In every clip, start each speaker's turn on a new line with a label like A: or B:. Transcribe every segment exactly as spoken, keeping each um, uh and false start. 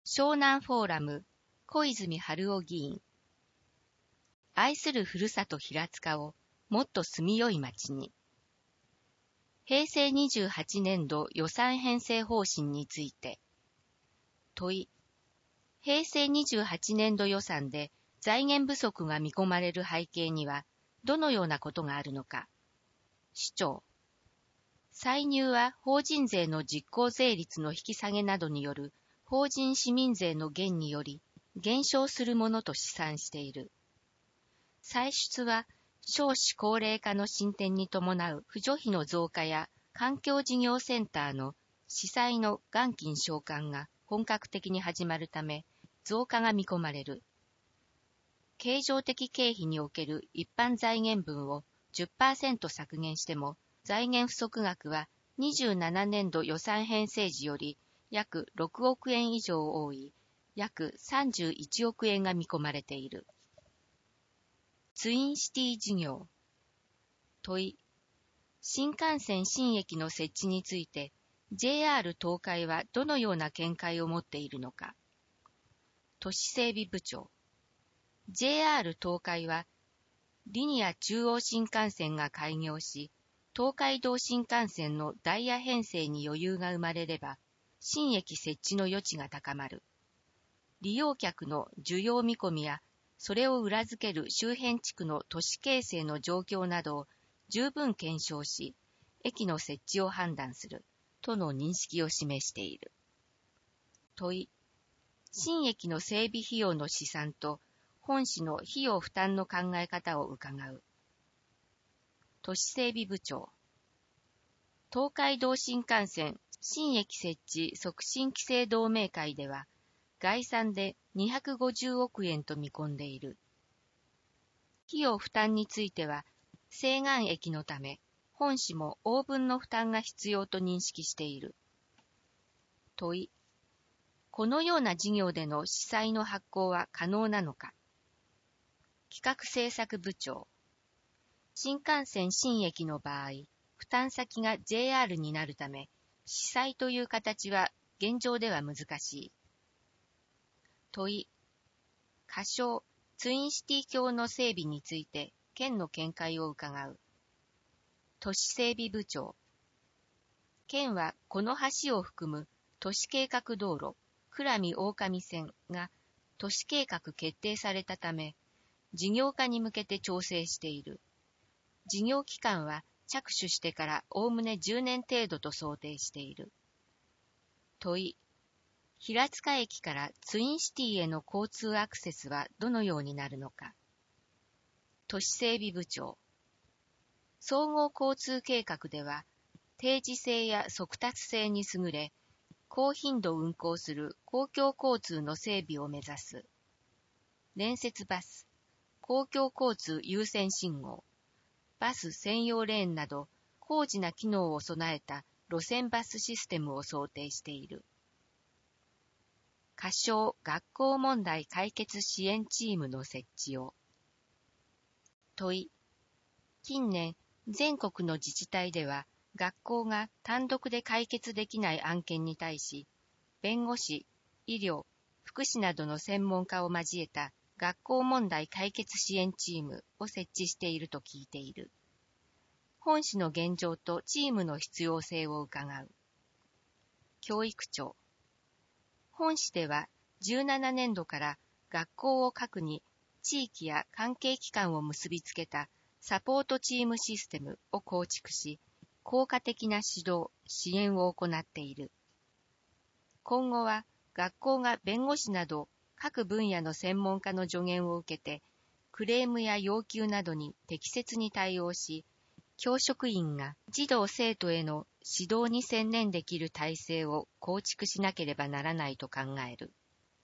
A: 湘南フォーラム、小泉春夫議員。愛するふるさと平塚をもっと住みよい町に。平成にじゅうはちねんど予算編成方針について。問い。平成にじゅうはちねんど予算で財源不足が見込まれる背景にはどのようなことがあるのか。主張。歳入は法人税の実効税率の引き下げなどによる法人市民税の減により減少するものと試算している。歳出は少子高齢化の進展に伴う扶助費の増加や環境事業センターの市債の元金償還が本格的に始まるため増加が見込まれる。経常的経費における一般財源分を じゅっパーセント 削減しても財源不足額はにじゅうななねんど予算編成時より約ろくおくえん以上多い約さんじゅういちおくえんが見込まれている。ツインシティ事業。問い。新幹線新駅の設置について ジェイアール 東海はどのような見解を持っているのか。都市整備部長。ジェイアール 東海はリニア中央新幹線が開業し、東海道新幹線のダイヤ編成に余裕が生まれれば、新駅設置の余地が高まる。利用客の需要見込みや、それを裏付ける周辺地区の都市形成の状況などを十分検証し、駅の設置を判断する、との認識を示している。問い。新駅の整備費用の試算と、本市の費用負担の考え方を伺う。都市整備部長。東海道新幹線新駅設置促進規制同盟会では、概算でにひゃくごじゅうおくえんと見込んでいる。費用負担については、西岸駅のため、本市も応分の負担が必要と認識している。問い。このような事業での市債の発行は可能なのか。企画政策部長。新幹線新駅の場合、負担先が ジェイアール になるため、市債という形は現状では難しい。問い。仮称、ツインシティ橋の整備について、県の見解を伺う。都市整備部長。県はこの橋を含む都市計画道路、倉見大上線が都市計画決定されたため、事業化に向けて調整している。事業期間は着手してからおおむねじゅうねん程度と想定している。問い。平塚駅からツインシティへの交通アクセスはどのようになるのか。都市整備部長。総合交通計画では、定時性や速達性に優れ、高頻度運行する公共交通の整備を目指す。連接バス、公共交通優先信号、バス専用レーンなど、高次な機能を備えた路線バスシステムを想定している。仮称学校問題解決支援チームの設置を。問い。近年、全国の自治体では、学校が単独で解決できない案件に対し、弁護士、医療、福祉などの専門家を交えた学校問題解決支援チームを設置していると聞いている。本市の現状とチームの必要性を伺う。教育庁。本市ではじゅうななねんどから学校を核に地域や関係機関を結びつけたサポートチームシステムを構築し、効果的な指導、支援を行っている。今後は学校が弁護士など各分野の専門家の助言を受けて、クレームや要求などに適切に対応し、教職員が児童生徒への指導に専念できる体制を構築しなければならないと考える。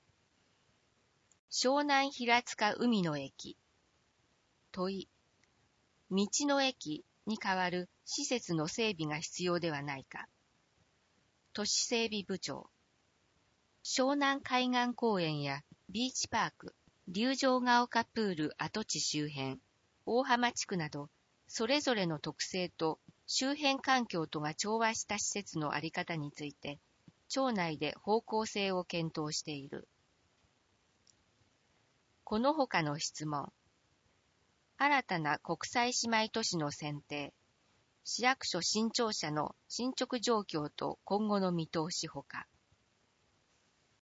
A: 湘南平塚海の駅。問い。道の駅に代わる施設の整備が必要ではないか。都市整備部長。湘南海岸公園やビーチパーク、竜城が丘プール跡地周辺、大浜地区など、それぞれの特性と周辺環境とが調和した施設のあり方について、 庁内で方向性を検討している。この他の質問。新たな国際姉妹都市の選定、市役所新庁舎の進捗状況と今後の見通しほか。